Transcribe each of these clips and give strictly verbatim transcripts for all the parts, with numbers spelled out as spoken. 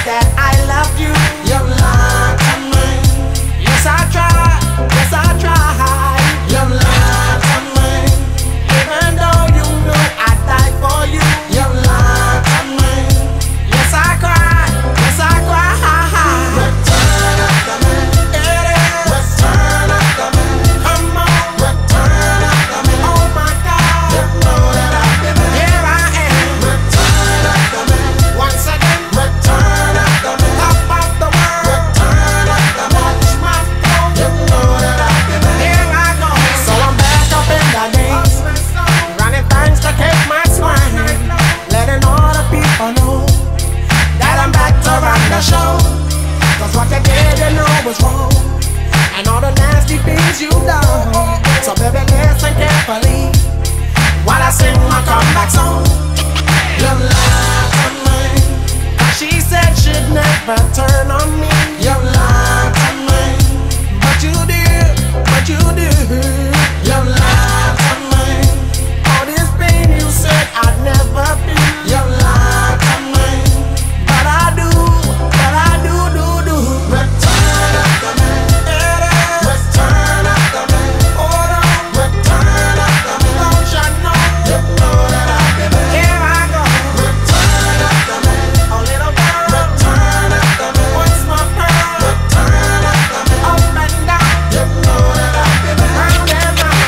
that I love you. You lied to me. Yes, I tried. Yes, I tried. You lied to me. Even though you knew I'd die for you. You lied to me. Yes, I cried. Yes, I cried. Return after me. It is. Return after me. Come on. Return after me. Oh my God. You know that I've been there. Here I am. Return after me. Once again. Return after me. Top of the world. Return after me. Watch my flow. You know that I've been there. Here I go. So I'm back up in the days. Running things to keep my swine. Letting all the people know that I'm back to run the show. Cause what you did, you know was wrong. And all the nasty things you done. So baby, listen carefully while I sing my comeback song. You lied to me. She said she'd never turn on me. You lied to me. But you did, but you did. You lied to me. All this pain you said I'd never feel. You lied to me. But I do, but I do, do, do. Return after me. It is. Return after me. Hold on. Return after me. Don't you know? You know that I've been there. Here I go. Return after me. Oh little girl. Return after me. What's my pearl? Return after me. Up and down. You know that I've been there. Round and round.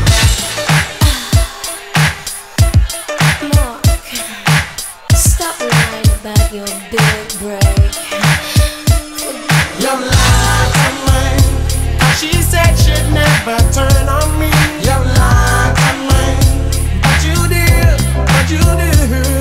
Mark, stop lying about your big break. You lied to me. She said she'd never turn on me. You lied to me. But you did, but you did.